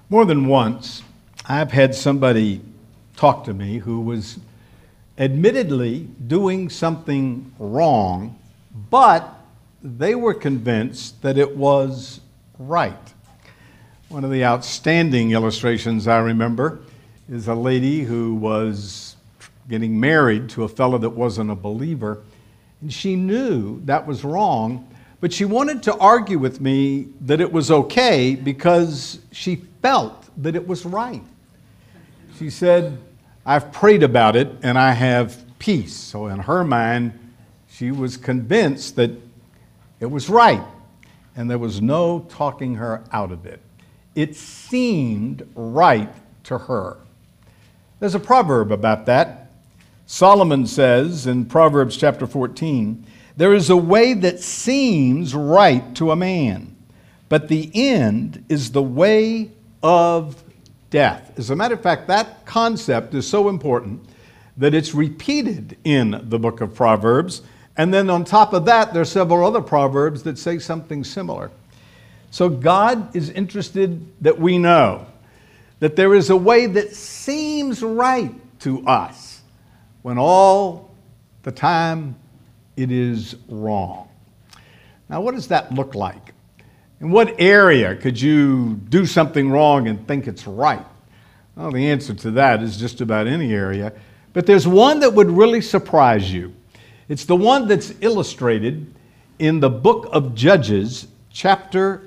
More than once, I've had somebody talk to me who was admittedly doing something wrong, but they were convinced that it was right. One of the outstanding illustrations I remember is a lady who was getting married to a fellow that wasn't a believer, and she knew that was wrong, but she wanted to argue with me that it was okay because she felt that it was right. She said, "I've prayed about it and I have peace." So in her mind, she was convinced that it was right, and there was no talking her out of it. It seemed right to her. There's a proverb about that. Solomon says in Proverbs chapter 14, "There is a way that seems right to a man, but the end is the way of death." As a matter of fact, that concept is so important that it's repeated in the book of Proverbs. And then on top of that, there are several other proverbs that say something similar. So God is interested that we know that there is a way that seems right to us when all the time it is wrong. Now, what does that look like? In what area could you do something wrong and think it's right? Well, the answer to that is just about any area. But there's one that would really surprise you. It's the one that's illustrated in the book of Judges, chapter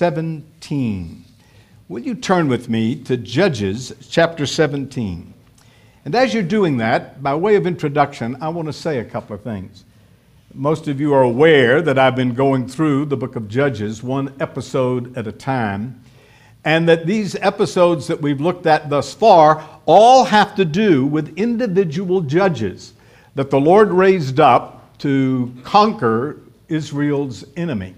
17. Will you turn with me to Judges, chapter 17? And as you're doing that, by way of introduction, I want to say a couple of things. Most of you are aware that I've been going through the book of Judges, one episode at a time, and that these episodes that we've looked at thus far all have to do with individual judges that the Lord raised up to conquer Israel's enemy.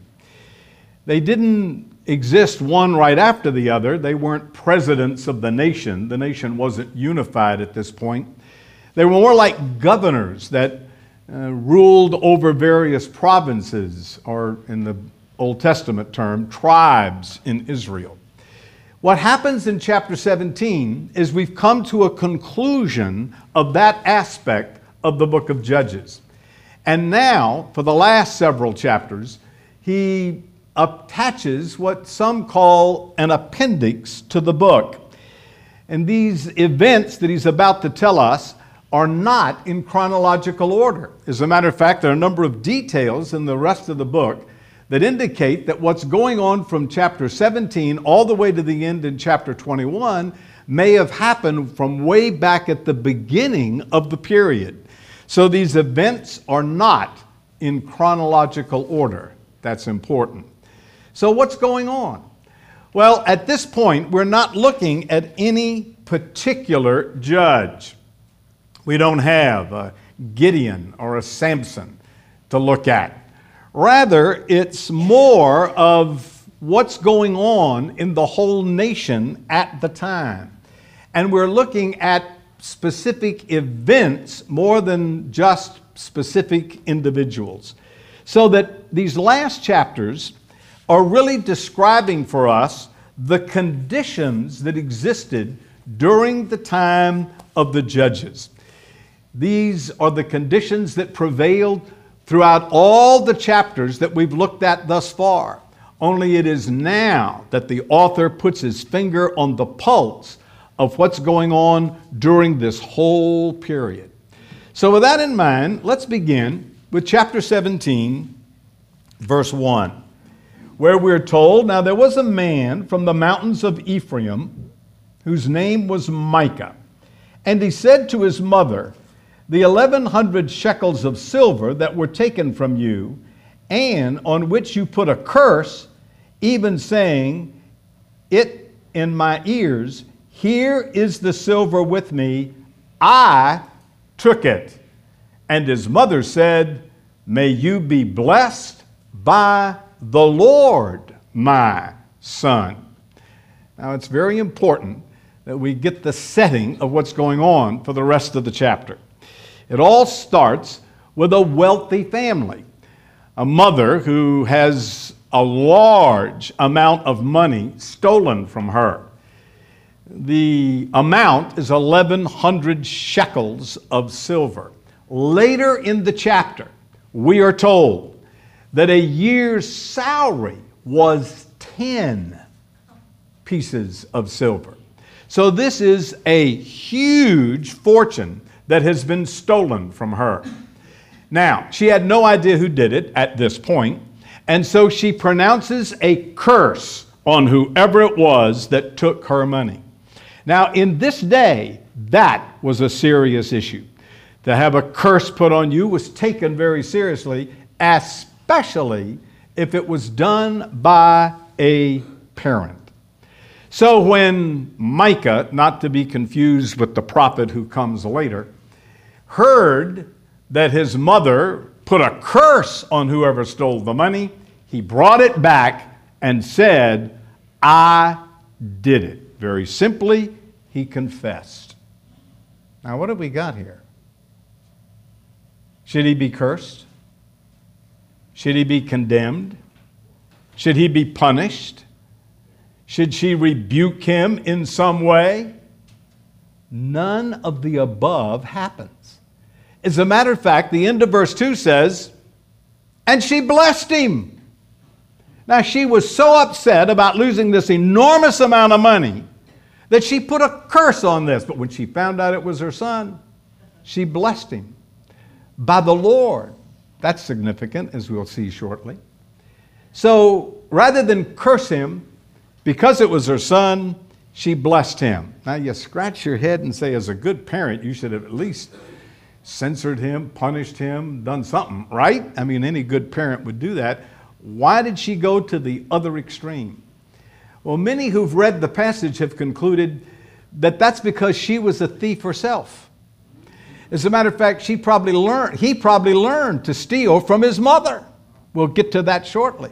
They didn't exist one right after the other. They weren't presidents of the nation. The nation wasn't unified at this point. They were more like governors that ruled over various provinces, or in the Old Testament term, tribes in Israel. What happens in chapter 17 is we've come to a conclusion of that aspect of the book of Judges. And now, for the last several chapters, he attaches what some call an appendix to the book. And these events that he's about to tell us are not in chronological order. As a matter of fact, there are a number of details in the rest of the book that indicate that what's going on from chapter 17 all the way to the end in chapter 21 may have happened from way back at the beginning of the period. So these events are not in chronological order. That's important. So what's going on? Well, at this point, we're not looking at any particular judge. We don't have a Gideon or a Samson to look at. Rather, it's more of what's going on in the whole nation at the time. And we're looking at specific events more than just specific individuals. So that these last chapters are really describing for us the conditions that existed during the time of the judges. These are the conditions that prevailed throughout all the chapters that we've looked at thus far. Only it is now that the author puts his finger on the pulse of what's going on during this whole period. So with that in mind, let's begin with chapter 17, verse 1, where we're told, "Now there was a man from the mountains of Ephraim whose name was Micah. And he said to his mother, 'The 1,100 shekels of silver that were taken from you, and on which you put a curse, even saying it in my ears, here is the silver with me, I took it.' And his mother said, 'May you be blessed by the Lord, my son.'" Now it's very important that we get the setting of what's going on for the rest of the chapter. It all starts with a wealthy family, a mother who has a large amount of money stolen from her. The amount is 1,100 shekels of silver. Later in the chapter, we are told that a year's salary was 10 pieces of silver. So this is a huge fortune that has been stolen from her. Now, she had no idea who did it at this point, and so she pronounces a curse on whoever it was that took her money. Now, in this day, that was a serious issue. To have a curse put on you was taken very seriously, especially if it was done by a parent. So when Micah, not to be confused with the prophet who comes later, heard that his mother put a curse on whoever stole the money, he brought it back and said, I did it. Very simply, he confessed. Now, what have we got here? Should he be cursed? Should he be condemned? Should he be punished? Should she rebuke him in some way? None of the above happens. As a matter of fact, the end of verse 2 says, and she blessed him. Now, she was so upset about losing this enormous amount of money that she put a curse on this. But when she found out it was her son, she blessed him by the Lord. That's significant, as we'll see shortly. So rather than curse him, because it was her son, she blessed him. Now you scratch your head and say, as a good parent, you should have at least censored him, punished him, done something, right? I mean, any good parent would do that. Why did she go to the other extreme? Well, many who've read the passage have concluded that that's because she was a thief herself. As a matter of fact, he probably learned to steal from his mother. We'll get to that shortly.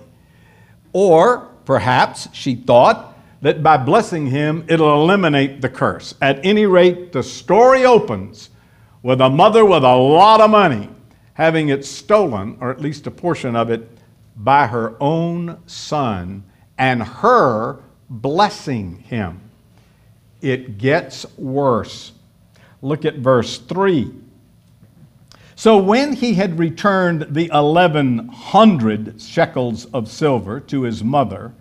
Or perhaps she thought that by blessing him, it'll eliminate the curse. At any rate, the story opens with a mother with a lot of money having it stolen, or at least a portion of it, by her own son, and her blessing him. It gets worse. Look at verse 3. So when he had returned the 1,100 shekels of silver to his mother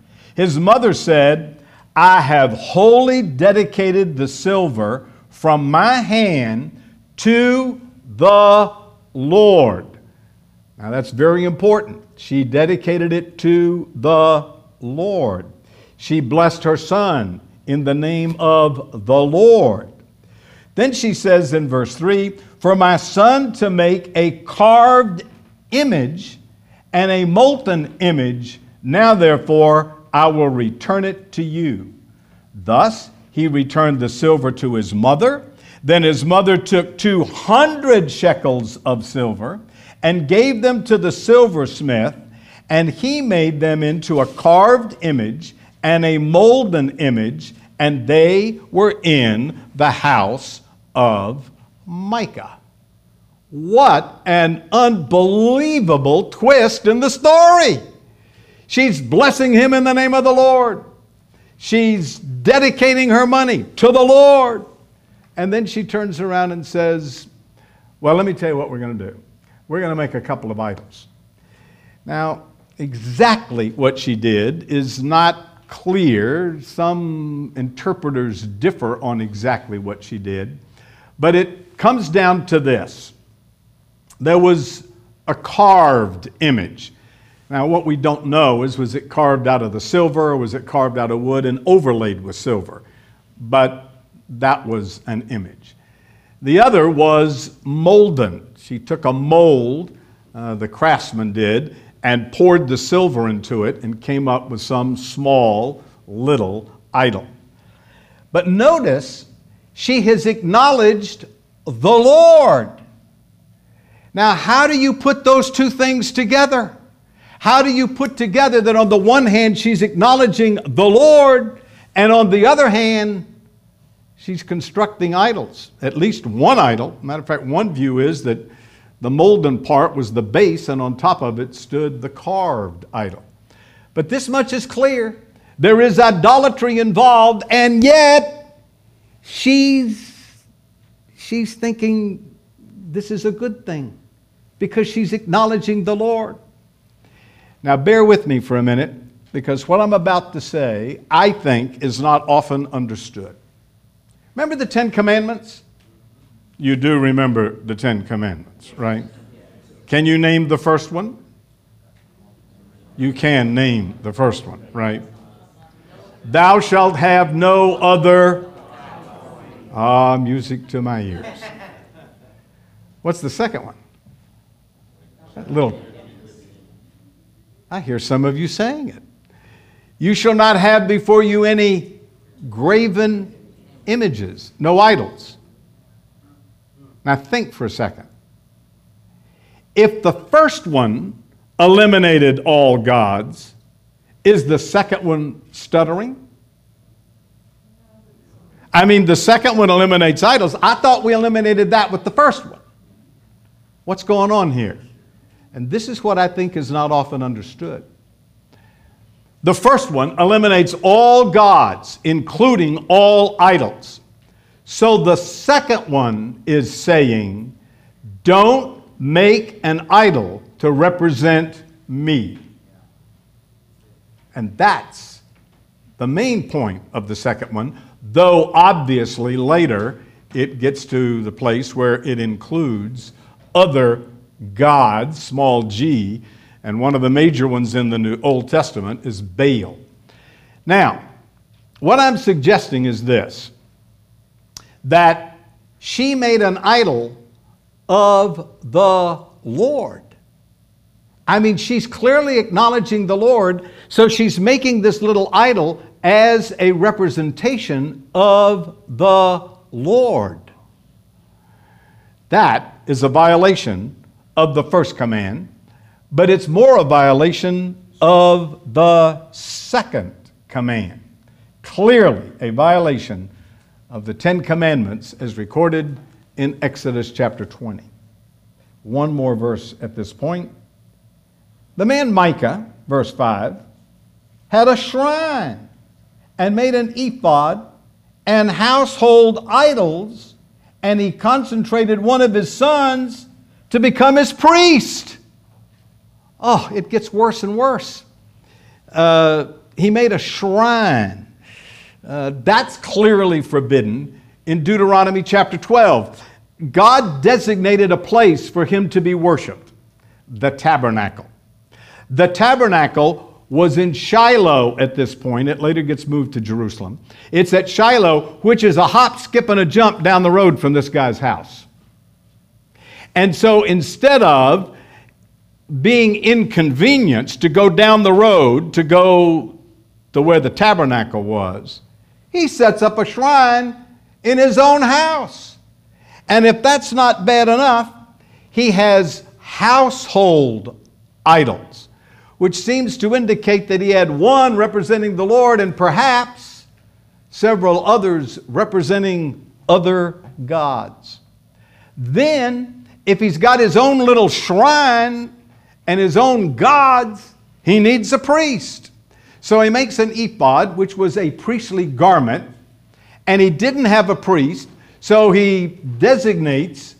said, I have wholly dedicated the silver from my hand to the Lord. Now that's very important. She dedicated it to the Lord. She blessed her son in the name of the Lord. Then she says in verse 3, for my son to make a carved image and a molten image, now therefore I will return it to you. Thus he returned the silver to his mother. Then his mother took 200 shekels of silver and gave them to the silversmith, and he made them into a carved image and a molten image, and they were in the house of Micah. What an unbelievable twist in the story. She's blessing him in the name of the Lord. She's dedicating her money to the Lord. And then she turns around and says, well, let me tell you what we're going to do. We're going to make a couple of idols. Now, exactly what she did is not clear. Some interpreters differ on exactly what she did. But it comes down to this. There was a carved image. Now, what we don't know is, was it carved out of the silver, or was it carved out of wood and overlaid with silver? But that was an image. The other was molten. She took a mold, the craftsman did, and poured the silver into it and came up with some small, little idol. But notice, she has acknowledged the Lord. Now, how do you put those two things together? How do you put together that on the one hand she's acknowledging the Lord, and on the other hand she's constructing idols? At least one idol. Matter of fact, one view is that the molten part was the base, and on top of it stood the carved idol. But this much is clear. There is idolatry involved, and yet she's thinking this is a good thing because she's acknowledging the Lord. Now bear with me for a minute, because what I'm about to say, I think, is not often understood. Remember the Ten Commandments? You do remember the Ten Commandments, right? Can you name the first one? You can name the first one, right? Thou shalt have no other. Music to my ears. What's the second one? That little. I hear some of you saying it. You shall not have before you any graven images, no idols. Now think for a second. If the first one eliminated all gods, is the second one stuttering? I mean, the second one eliminates idols. I thought we eliminated that with the first one. What's going on here? And this is what I think is not often understood. The first one eliminates all gods, including all idols. So the second one is saying, don't make an idol to represent me. And that's the main point of the second one, though obviously later it gets to the place where it includes other gods, small g, and one of the major ones in the Old Testament is Baal. Now, what I'm suggesting is this, that she made an idol of the Lord. I mean, she's clearly acknowledging the Lord, so she's making this little idol as a representation of the Lord. That is a violation of the first command, but it's more a violation of the second command. Clearly a violation of the Ten Commandments as recorded in Exodus chapter 20. One more verse at this point. The man Micah, verse 5, had a shrine and made an ephod and household idols, and he concentrated one of his sons to become his priest. Oh, it gets worse and worse. He made a shrine. That's clearly forbidden in Deuteronomy chapter 12. God designated a place for him to be worshiped, the tabernacle. The tabernacle was in Shiloh at this point. It later gets moved to Jerusalem. It's at Shiloh, which is a hop, skip, and a jump down the road from this guy's house. And so instead of being inconvenienced to go down the road to go to where the tabernacle was, he sets up a shrine in his own house. And if that's not bad enough, he has household idols, which seems to indicate that he had one representing the Lord and perhaps several others representing other gods. Then, if he's got his own little shrine and his own gods, he needs a priest. So he makes an ephod, which was a priestly garment, and he didn't have a priest, so he designates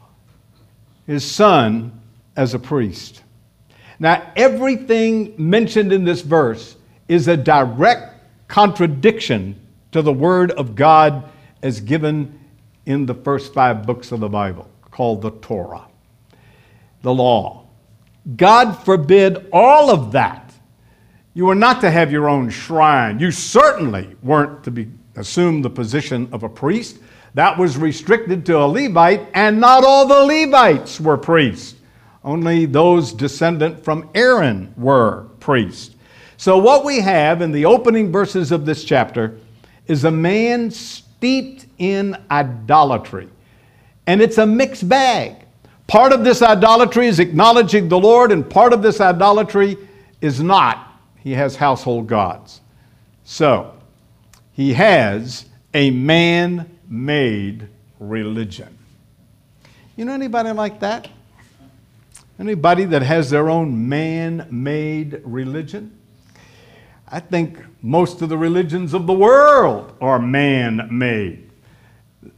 his son as a priest. Now, everything mentioned in this verse is a direct contradiction to the Word of God as given in the first 5 books of the Bible, called the Torah, the law. God forbid all of that. You were not to have your own shrine. You certainly weren't to assume the position of a priest. That was restricted to a Levite, and not all the Levites were priests. Only those descendant from Aaron were priests. So what we have in the opening verses of this chapter is a man steeped in idolatry. And it's a mixed bag. Part of this idolatry is acknowledging the Lord, and part of this idolatry is not. He has household gods. So, he has a man-made religion. You know anybody like that? Anybody that has their own man-made religion? I think most of the religions of the world are man-made.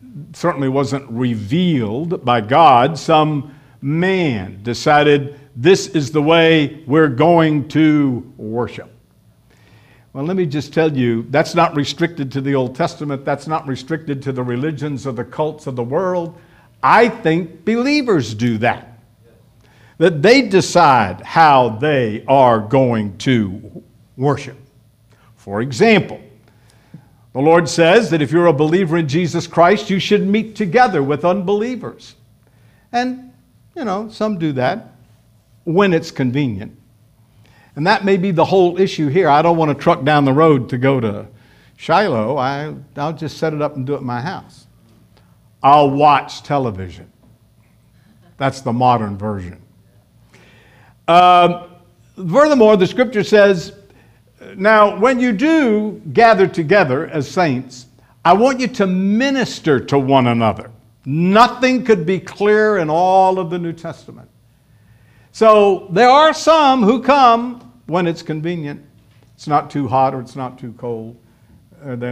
certainly wasn't revealed by God. Some man decided this is the way we're going to worship. Well, let me just tell you, that's not restricted to the Old Testament. That's not restricted to the religions or the cults of the world. I think believers do that. That they decide how they are going to worship. For example, the Lord says that if you're a believer in Jesus Christ, you should meet together with unbelievers. And, some do that when it's convenient. And that may be the whole issue here. I don't want to truck down the road to go to Shiloh. I'll just set it up and do it in my house. I'll watch television. That's the modern version. Furthermore, the scripture says, now when you do gather together as saints, I want you to minister to one another. Nothing could be clearer in all of the New Testament. So there are some who come when it's convenient. It's not too hot or it's not too cold. They're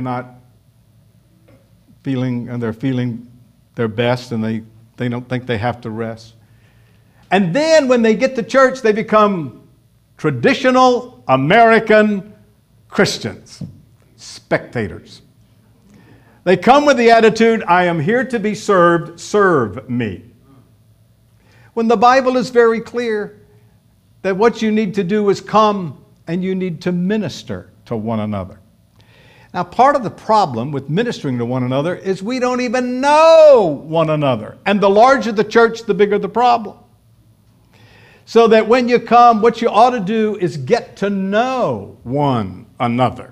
feeling their best, and they don't think they have to rest. And then when they get to church, they become traditional American Christians, spectators. They come with the attitude, I am here to be served, serve me. When the Bible is very clear that what you need to do is come and you need to minister to one another. Now, part of the problem with ministering to one another is we don't even know one another. And the larger the church, the bigger the problem. So that when you come, what you ought to do is get to know one another.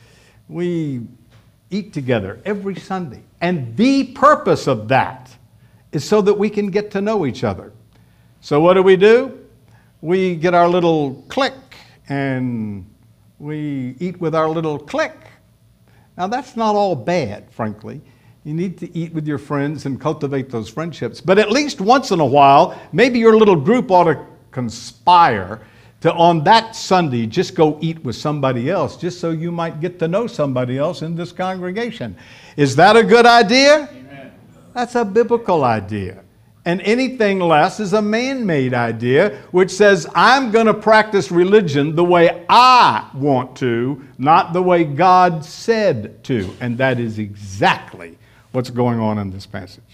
We eat together every Sunday. And the purpose of that is so that we can get to know each other. So what do? We get our little clique and we eat with our little clique. Now that's not all bad, frankly. You need to eat with your friends and cultivate those friendships. But at least once in a while, maybe your little group ought to conspire to, on that Sunday, just go eat with somebody else, just so you might get to know somebody else in this congregation. Is that a good idea? Amen. That's a biblical idea. And anything less is a man-made idea, which says, I'm going to practice religion the way I want to, not the way God said to. And that is exactly what's going on in this passage.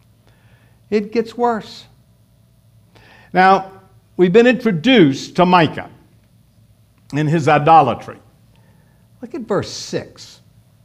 It gets worse. Now, we've been introduced to Micah and his idolatry. Look at verse 6.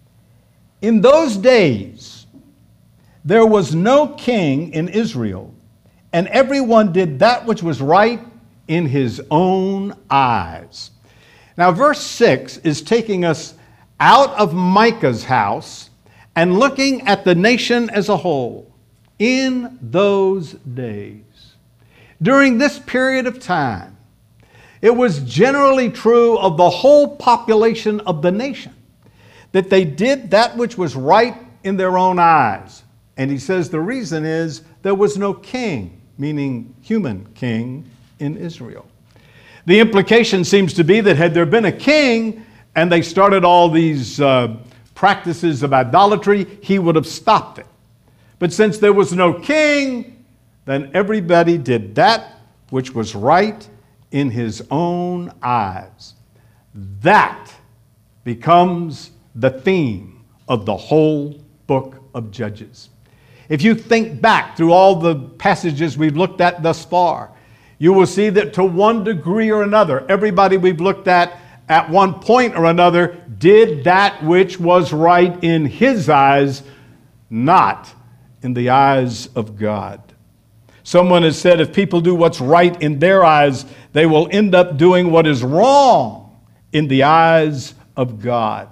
In those days, there was no king in Israel, and everyone did that which was right in his own eyes. Now, verse 6 is taking us out of Micah's house and looking at the nation as a whole. In those days, during this period of time, it was generally true of the whole population of the nation that they did that which was right in their own eyes. And he says the reason is there was no king, meaning human king, in Israel. The implication seems to be that had there been a king and they started all these practices of idolatry, he would have stopped it. But since there was no king, then everybody did that which was right in his own eyes. That becomes the theme of the whole book of Judges. If you think back through all the passages we've looked at thus far, you will see that to one degree or another, everybody we've looked at one point or another did that which was right in his eyes, not in the eyes of God. Someone has said if people do what's right in their eyes, they will end up doing what is wrong in the eyes of God.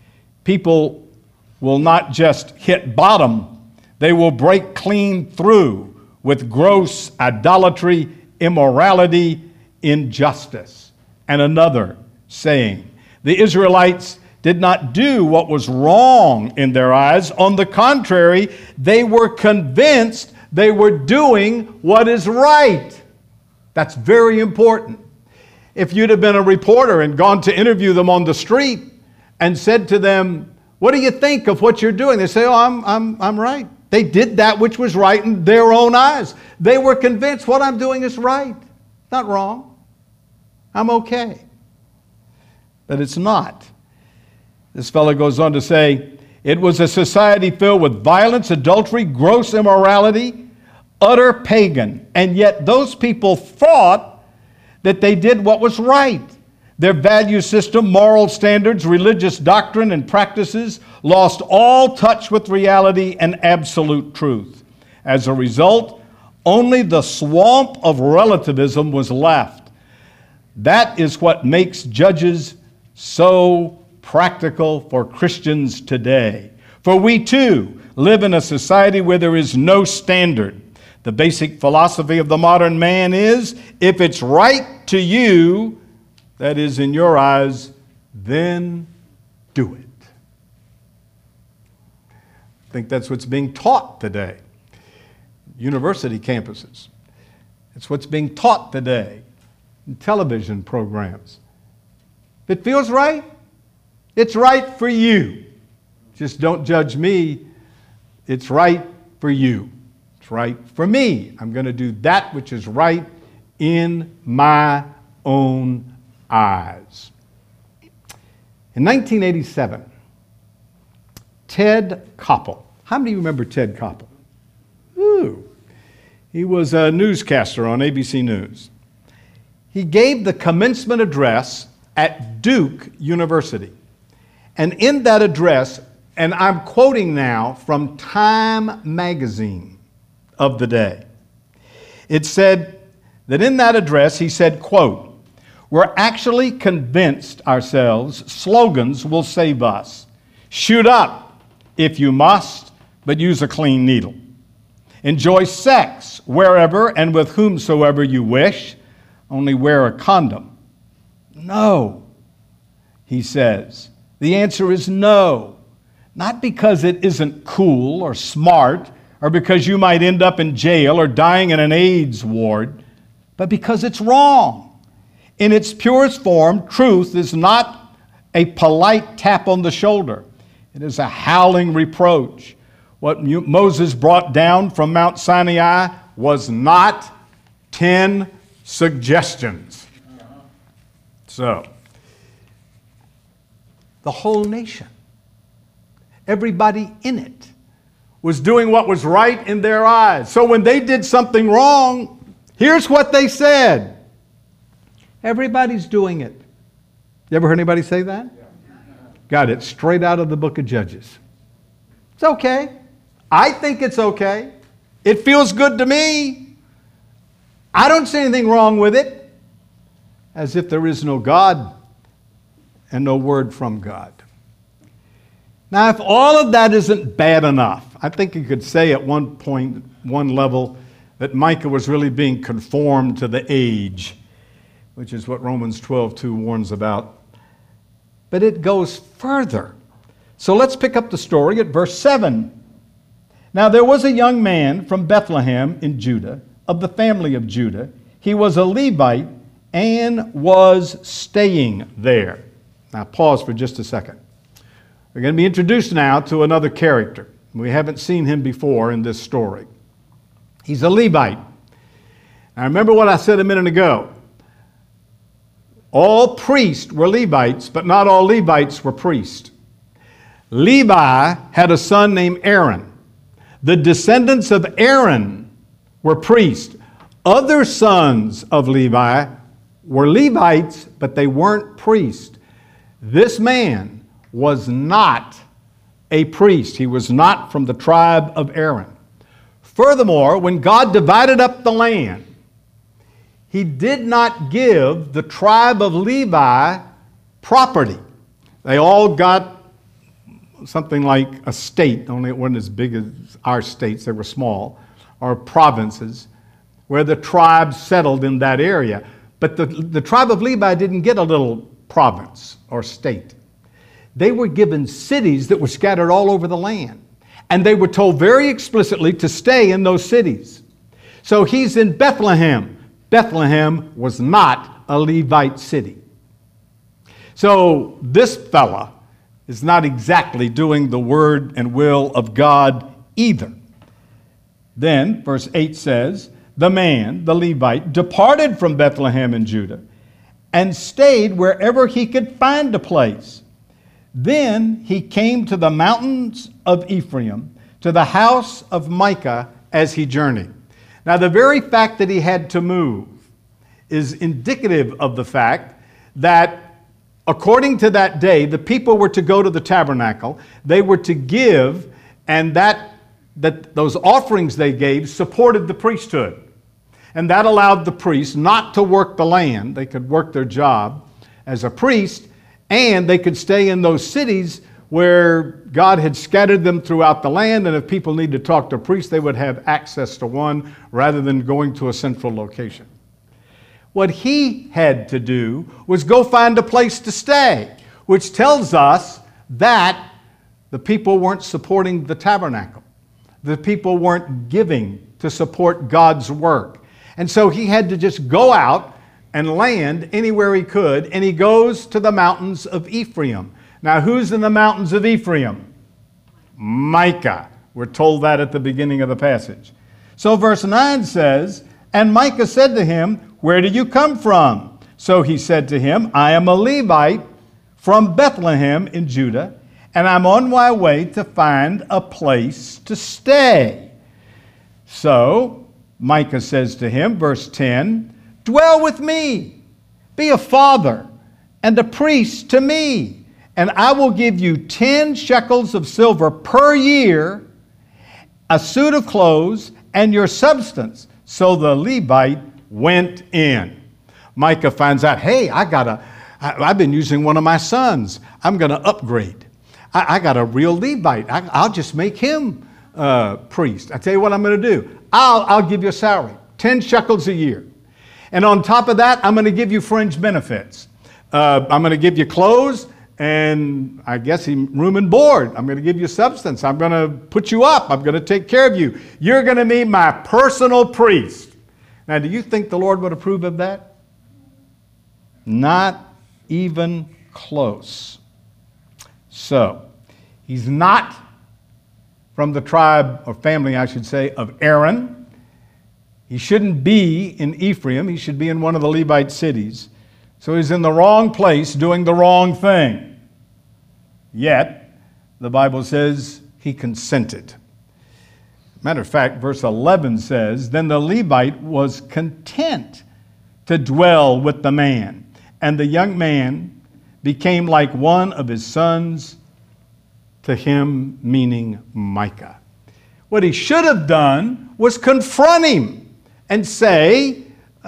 People will not just hit bottom, they will break clean through with gross idolatry, immorality, injustice. And another saying, the Israelites did not do what was wrong in their eyes. On the contrary, they were convinced they were doing what is right. That's very important. If you'd have been a reporter and gone to interview them on the street and said to them, what do you think of what you're doing? They say, oh, I'm right. They did that which was right in their own eyes. They were convinced what I'm doing is right. Not wrong. I'm okay. But it's not. This fellow goes on to say, it was a society filled with violence, adultery, gross immorality, utter pagan. And yet those people thought that they did what was right. Their value system, moral standards, religious doctrine, and practices lost all touch with reality and absolute truth. As a result, only the swamp of relativism was left. That is what makes Judges so practical for Christians today. For we too live in a society where there is no standard. The basic philosophy of the modern man is, if it's right to you, that is in your eyes, then do it. I think that's what's being taught today. University campuses. It's what's being taught today in television programs. If it feels right, it's right for you. Just don't judge me. It's right for you. It's right for me. I'm going to do that which is right in my own eyes. In 1987, Ted Koppel. How many of you remember Ted Koppel? Ooh. He was a newscaster on ABC News. He gave the commencement address at Duke University. And in that address, and I'm quoting now from Time magazine of the day, it said that in that address he said, quote, "We're actually convinced ourselves slogans will save us. Shoot up if you must, but use a clean needle. Enjoy sex wherever and with whomsoever you wish, only wear a condom." No, he says. The answer is no. Not because it isn't cool or smart or because you might end up in jail or dying in an AIDS ward, but because it's wrong. In its purest form, truth is not a polite tap on the shoulder. It is a howling reproach. What Moses brought down from Mount Sinai was not 10 suggestions. So, the whole nation, everybody in it, was doing what was right in their eyes. So when they did something wrong, here's what they said. Everybody's doing it. You ever heard anybody say that? Got it straight out of the book of Judges. It's okay. I think it's okay. It feels good to me. I don't see anything wrong with it. As if there is no God and no word from God. Now, if all of that isn't bad enough, I think you could say at one point, one level, that Micah was really being conformed to the age, which is what Romans 12:2 warns about. But it goes further. So let's pick up the story at verse 7. Now there was a young man from Bethlehem in Judah, of the family of Judah. He was a Levite and was staying there. Now pause for just a second. We're going to be introduced now to another character. We haven't seen him before in this story. He's a Levite. Now remember what I said a minute ago. All priests were Levites, but not all Levites were priests. Levi had a son named Aaron. The descendants of Aaron were priests. Other sons of Levi were Levites, but they weren't priests. This man was not a priest. He was not from the tribe of Aaron. Furthermore, when God divided up the land, He did not give the tribe of Levi property. They all got something like a state, only it wasn't as big as our states, they were small, or provinces, where the tribes settled in that area. But the tribe of Levi didn't get a little province or state. They were given cities that were scattered all over the land. And they were told very explicitly to stay in those cities. So he's in Bethlehem. Bethlehem was not a Levite city. So this fella is not exactly doing the word and will of God either. Then, verse 8 says, the man, the Levite, departed from Bethlehem in Judah and stayed wherever he could find a place. Then he came to the mountains of Ephraim, to the house of Micah as he journeyed. Now, the very fact that he had to move is indicative of the fact that according to that day, the people were to go to the tabernacle, they were to give, and that those offerings they gave supported the priesthood. And that allowed the priests not to work the land. They could work their job as a priest, and they could stay in those cities where God had scattered them throughout the land, and if people needed to talk to a priest, they would have access to one rather than going to a central location. What he had to do was go find a place to stay, which tells us that the people weren't supporting the tabernacle. The people weren't giving to support God's work. And so he had to just go out and land anywhere he could, and he goes to the mountains of Ephraim. Now, who's in the mountains of Ephraim? Micah. We're told that at the beginning of the passage. So verse 9 says, and Micah said to him, where do you come from? So he said to him, I am a Levite from Bethlehem in Judah, and I'm on my way to find a place to stay. So Micah says to him, verse 10, dwell with me, be a father and a priest to me, and I will give you 10 shekels of silver per year, a suit of clothes, and your substance. So the Levite went in. Micah finds out, hey, I've been using one of my sons. I'm going to upgrade. I got a real Levite. I'll just make him priest. I tell you what I'm going to do. I'll give you a salary, 10 shekels a year. And on top of that, I'm going to give you fringe benefits. I'm going to give you clothes and I guess room and board. I'm going to give you substance. I'm going to put you up. I'm going to take care of you. You're going to be my personal priest. Now, do you think the Lord would approve of that? Not even close. So, he's not from the tribe or family, I should say, of Aaron. He shouldn't be in Ephraim. He should be in one of the Levite cities. So he's in the wrong place doing the wrong thing. Yet, the Bible says he consented. Matter of fact, verse 11 says, then the Levite was content to dwell with the man, and the young man became like one of his sons to him, meaning Micah. What he should have done was confront him and say,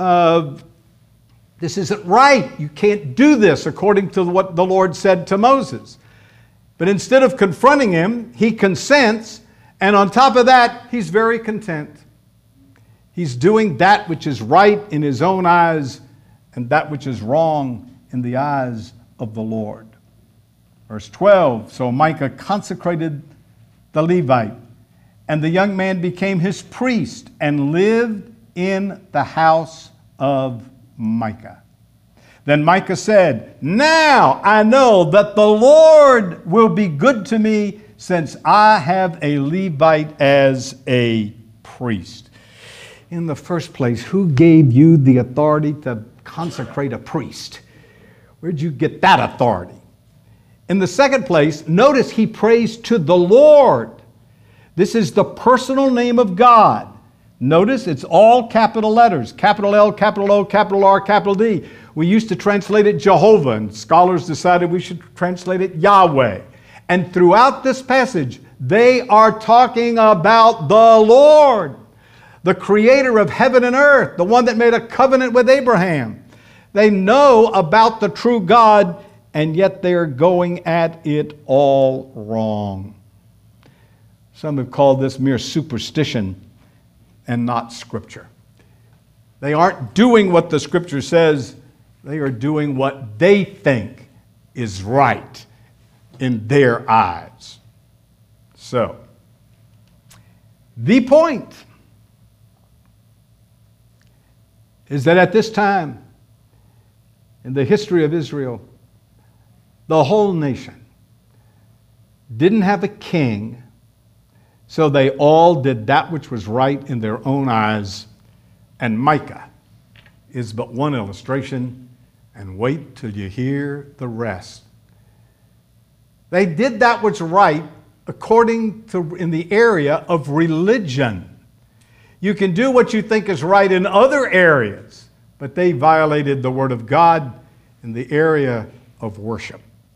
this isn't right. You can't do this according to what the Lord said to Moses. But instead of confronting him, he consents, and on top of that, he's very content. He's doing that which is right in his own eyes and that which is wrong in the eyes of the Lord. Verse 12, so Micah consecrated the Levite, and the young man became his priest and lived in the house of Micah. Then Micah said, now I know that the Lord will be good to me, since I have a Levite as a priest. In the first place, who gave you the authority to consecrate a priest? Where'd you get that authority? In the second place, notice he prays to the Lord. This is the personal name of God. Notice it's all capital letters, capital L, capital O, capital R, capital D. We used to translate it Jehovah, and scholars decided we should translate it Yahweh. And throughout this passage, they are talking about the Lord, the creator of heaven and earth, the one that made a covenant with Abraham. They know about the true God, and yet they are going at it all wrong. Some have called this mere superstition and not Scripture. They aren't doing what the Scripture says. They are doing what they think is right in their eyes. So, the point is that at this time in the history of Israel, the whole nation didn't have a king So they all did that which was right in their own eyes. And Micah is but one illustration, and wait till you hear the rest. They did that which was right according to in the area of religion. You can do what you think is right in other areas, but they violated the Word of God in the area of worship.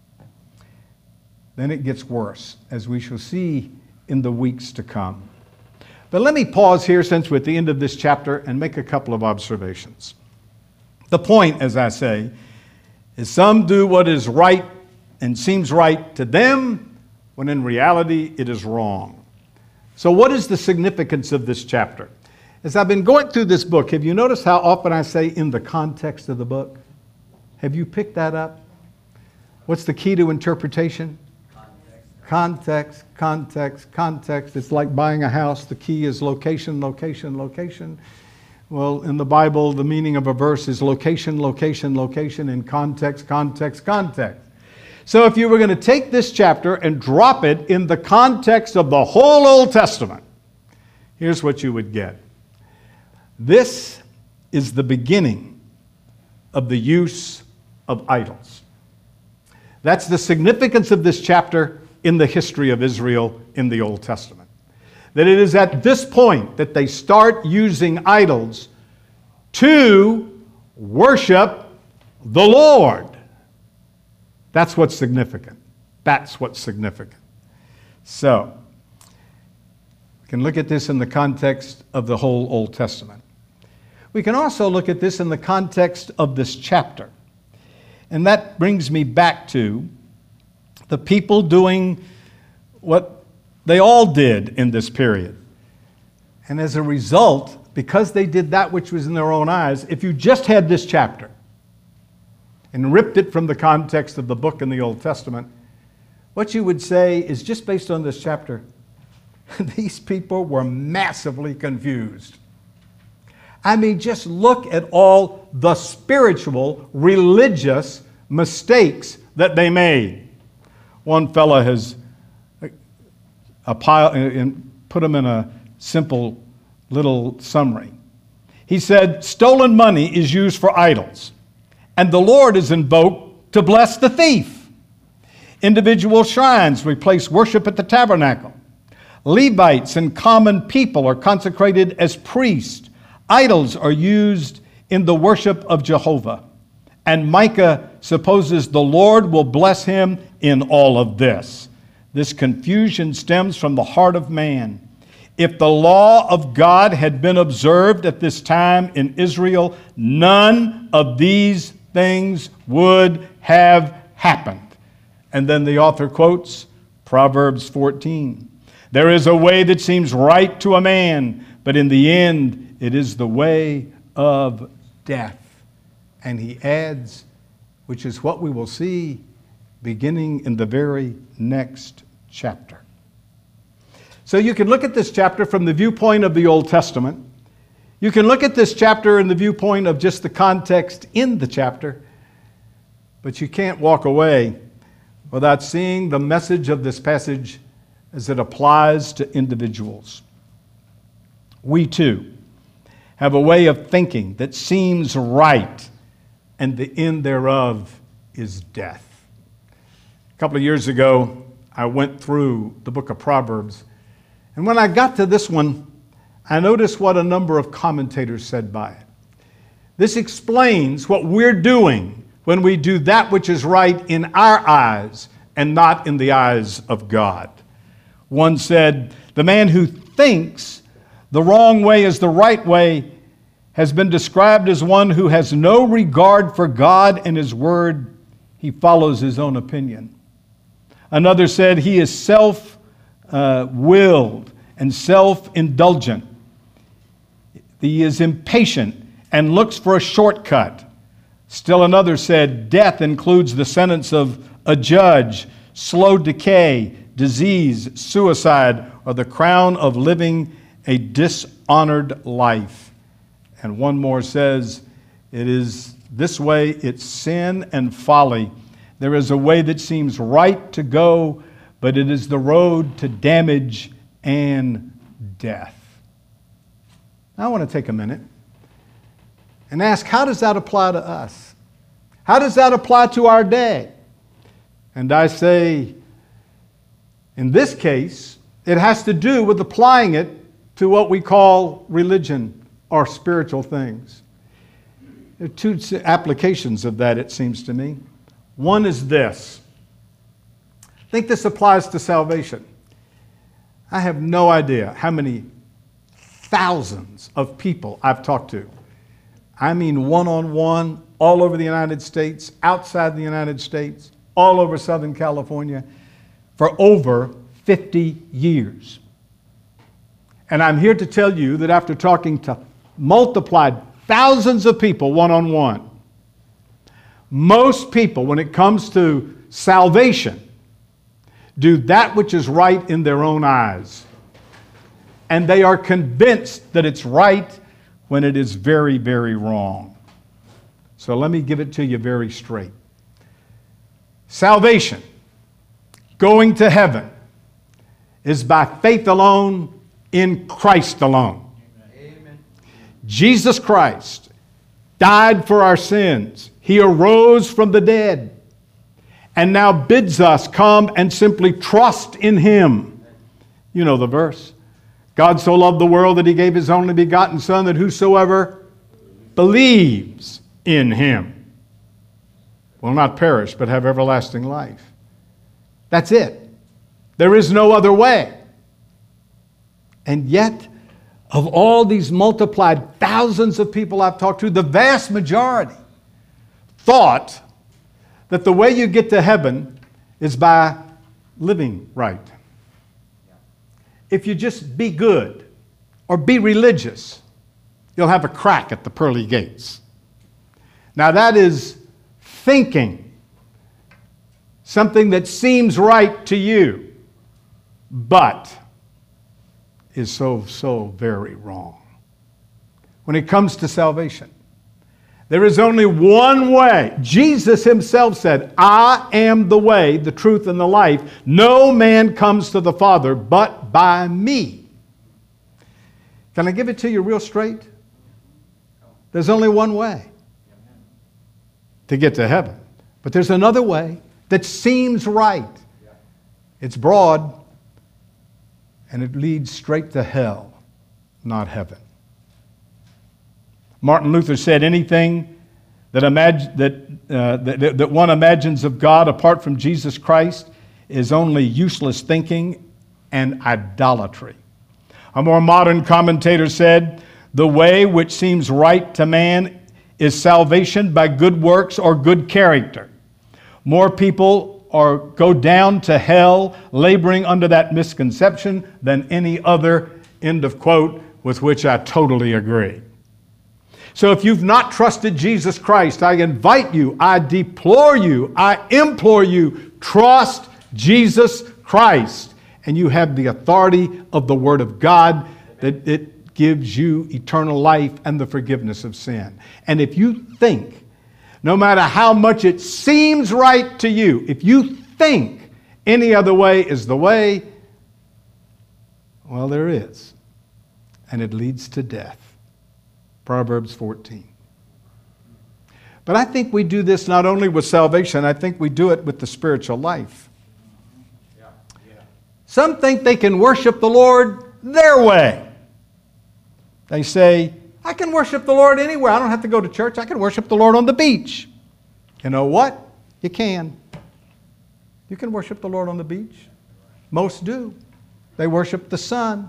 Then it gets worse, as we shall see in the weeks to come. But let me pause here, since we're at the end of this chapter, and make a couple of observations. The point, as I say, is some do what is right and seems right to them, when in reality it is wrong. So what is the significance of this chapter? As I've been going through this book, have you noticed how often I say in the context of the book? Have you picked that up? What's the key to interpretation? Context, context, context. It's like buying a house. The key is location, location, location. Well, in the Bible, the meaning of a verse is location, location, location, and context, context, context. So if you were going to take this chapter and drop it in the context of the whole Old Testament, here's what you would get. This is the beginning of the use of idols. That's the significance of this chapter in the history of Israel in the Old Testament. That it is at this point that they start using idols to worship the Lord. That's what's significant. That's what's significant. So, we can look at this in the context of the whole Old Testament. We can also look at this in the context of this chapter. And that brings me back to the people doing what they all did in this period. And as a result, because they did that which was in their own eyes, if you just had this chapter and ripped it from the context of the book in the Old Testament, what you would say is, just based on this chapter, these people were massively confused. I mean, just look at all the spiritual, religious mistakes that they made. One fella has a pile and put them in a simple little summary. He said, stolen money is used for idols, and the Lord is invoked to bless the thief. Individual shrines replace worship at the tabernacle. Levites and common people are consecrated as priests. Idols are used in the worship of Jehovah. And Micah supposes the Lord will bless him in all of this. This confusion stems from the heart of man. If the law of God had been observed at this time in Israel, none of these things would have happened. And then the author quotes Proverbs 14. There is a way that seems right to a man, but in the end it is the way of death. And he adds, which is what we will see beginning in the very next chapter. So you can look at this chapter from the viewpoint of the Old Testament. You can look at this chapter in the viewpoint of just the context in the chapter, but you can't walk away without seeing the message of this passage as it applies to individuals. We too have a way of thinking that seems right, and the end thereof is death. A couple of years ago, I went through the book of Proverbs, and when I got to this one, I noticed what a number of commentators said by it. This explains what we're doing when we do that which is right in our eyes and not in the eyes of God. One said, the man who thinks the wrong way is the right way has been described as one who has no regard for God and His Word. He follows his own opinion. Another said he is self-willed and self-indulgent. He is impatient and looks for a shortcut. Still another said death includes the sentence of a judge, slow decay, disease, suicide, or the crown of living a dishonored life. And one more says, it is this way, it's sin and folly. There is a way that seems right to go, but it is the road to damage and death. Now, I want to take a minute and ask, how does that apply to us? How does that apply to our day? And I say, in this case, it has to do with applying it to what we call religion or spiritual things. There are two applications of that, it seems to me. One is this. I think this applies to salvation. I have no idea how many thousands of people I've talked to. I mean one-on-one, all over the United States, outside the United States, all over Southern California, for over 50 years. And I'm here to tell you that after talking to multiplied thousands of people one-on-one, most people, when it comes to salvation, do that which is right in their own eyes. And they are convinced that it's right when it is very, very wrong. So let me give it to you very straight. Salvation, going to heaven, is by faith alone, in Christ alone. Amen. Jesus Christ died for our sins. He arose from the dead and now bids us come and simply trust in Him. You know the verse. God so loved the world that He gave His only begotten Son, that whosoever believes in Him will not perish but have everlasting life. That's it. There is no other way. And yet, of all these multiplied thousands of people I've talked to, the vast majority thought that the way you get to heaven is by living right. If you just be good or be religious, you'll have a crack at the pearly gates. Now that is thinking something that seems right to you, but is so very wrong. When it comes to salvation, there is only one way. Jesus Himself said, I am the way, the truth, and the life. No man comes to the Father but by me. Can I give it to you real straight? There's only one way to get to heaven. But there's another way that seems right. It's broad, and it leads straight to hell, not heaven. Martin Luther said, anything that one imagines of God apart from Jesus Christ is only useless thinking and idolatry. A more modern commentator said, the way which seems right to man is salvation by good works or good character. More people go down to hell laboring under that misconception than any other, end of quote, with which I totally agree. So if you've not trusted Jesus Christ, I invite you, I deplore you, I implore you, trust Jesus Christ. And you have the authority of the Word of God that it gives you eternal life and the forgiveness of sin. And if you think, no matter how much it seems right to you, if you think any other way is the way, well, there is. And it leads to death. Proverbs 14. But I think we do this not only with salvation, I think we do it with the spiritual life. Some think they can worship the Lord their way. They say, I can worship the Lord anywhere. I don't have to go to church. I can worship the Lord on the beach. You know what? You can. You can worship the Lord on the beach. Most do. They worship the sun.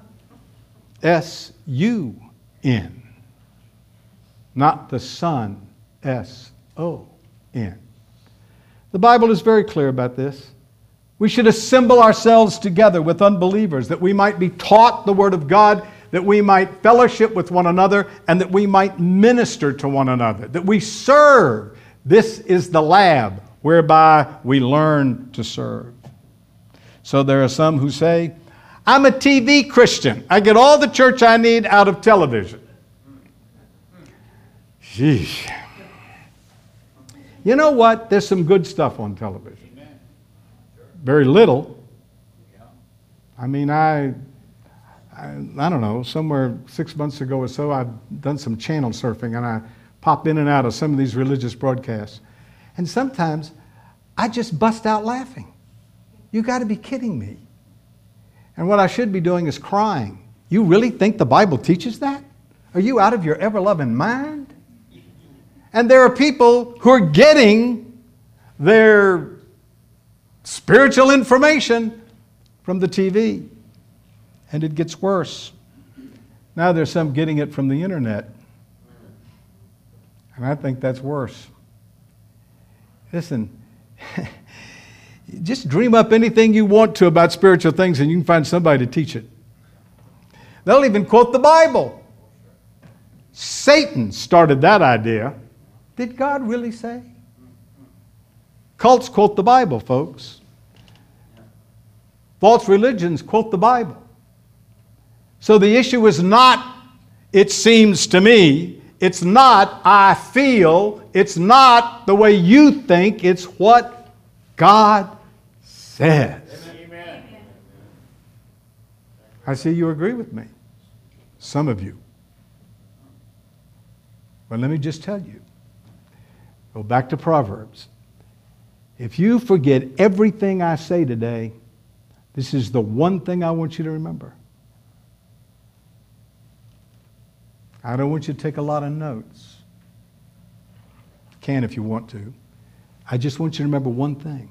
S-U-N. Not the sun. S-O-N. The Bible is very clear about this. We should assemble ourselves together with unbelievers that we might be taught the Word of God, that we might fellowship with one another, and that we might minister to one another, that we serve. This is the lab whereby we learn to serve. So there are some who say, I'm a TV Christian. I get all the church I need out of television. Sheesh. You know what? There's some good stuff on television. Very little. I mean, I I don't know, somewhere 6 months ago or so, I've done some channel surfing, and I pop in and out of some of these religious broadcasts. And sometimes I just bust out laughing. You got to be kidding me. And what I should be doing is crying. You really think the Bible teaches that? Are you out of your ever-loving mind? And there are people who are getting their spiritual information from the TV. And it gets worse. Now there's some getting it from the internet. And I think that's worse. Listen, just dream up anything you want to about spiritual things and you can find somebody to teach it. They'll even quote the Bible. Satan started that idea. Did God really say? Cults quote the Bible, folks. False religions quote the Bible. So the issue is not, it seems to me, it's not, I feel, it's not the way you think, it's what God says. Amen. I see you agree with me. Some of you. But let me just tell you. Go back to Proverbs. If you forget everything I say today, this is the one thing I want you to remember. I don't want you to take a lot of notes. You can if you want to. I just want you to remember one thing.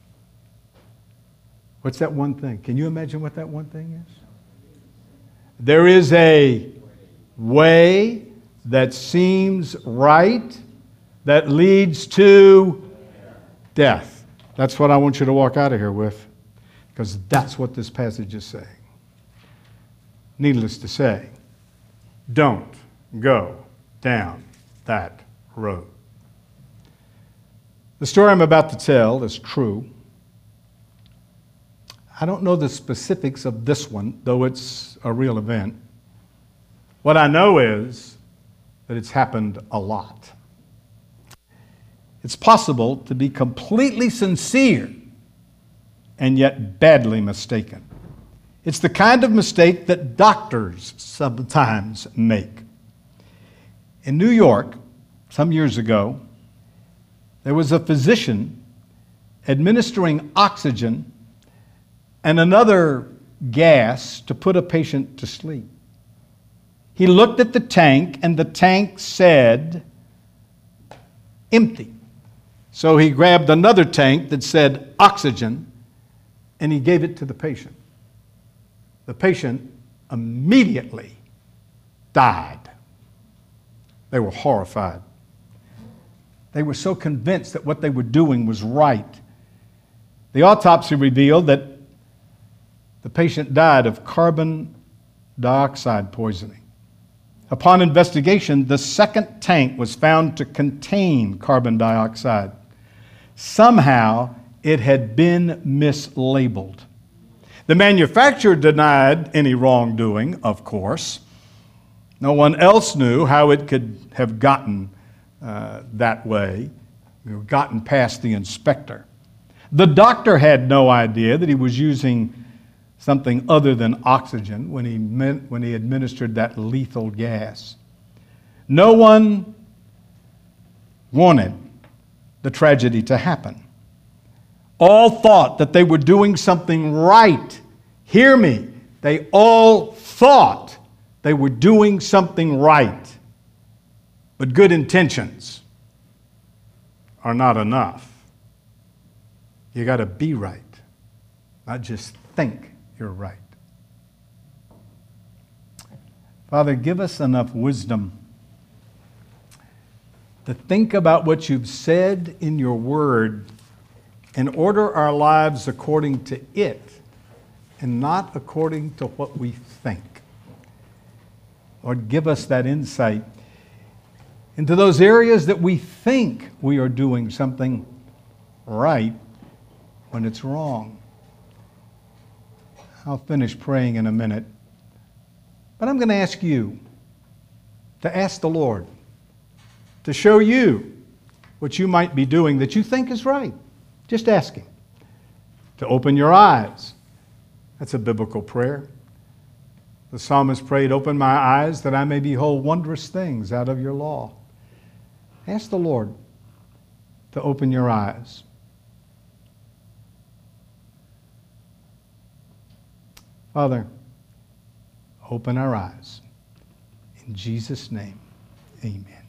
What's that one thing? Can you imagine what that one thing is? There is a way that seems right that leads to death. That's what I want you to walk out of here with, because that's what this passage is saying. Needless to say, don't go down that road. The story I'm about to tell is true. I don't know the specifics of this one, though it's a real event. What I know is that it's happened a lot. It's possible to be completely sincere and yet badly mistaken. It's the kind of mistake that doctors sometimes make. In New York, some years ago, there was a physician administering oxygen and another gas to put a patient to sleep. He looked at the tank, and the tank said, empty. So he grabbed another tank that said oxygen, and he gave it to the patient. The patient immediately died. They were horrified. They were so convinced that what they were doing was right. The autopsy revealed that the patient died of carbon dioxide poisoning. Upon investigation, the second tank was found to contain carbon dioxide. Somehow, it had been mislabeled. The manufacturer denied any wrongdoing, of course. No one else knew how it could have gotten that way, gotten past the inspector. The doctor had no idea that he was using something other than oxygen when he administered that lethal gas. No one wanted the tragedy to happen. All thought that they were doing something right. Hear me. They all thought they were doing something right. But good intentions are not enough. You got to be right, not just think you're right. Father, give us enough wisdom to think about what you've said in your word and order our lives according to it and not according to what we think. Lord, give us that insight into those areas that we think we are doing something right when it's wrong. I'll finish praying in a minute. But I'm going to ask you to ask the Lord to show you what you might be doing that you think is right. Just ask Him to open your eyes. That's a biblical prayer. The psalmist prayed, "Open my eyes that I may behold wondrous things out of your law." Ask the Lord to open your eyes. Father, open our eyes. In Jesus' name, amen.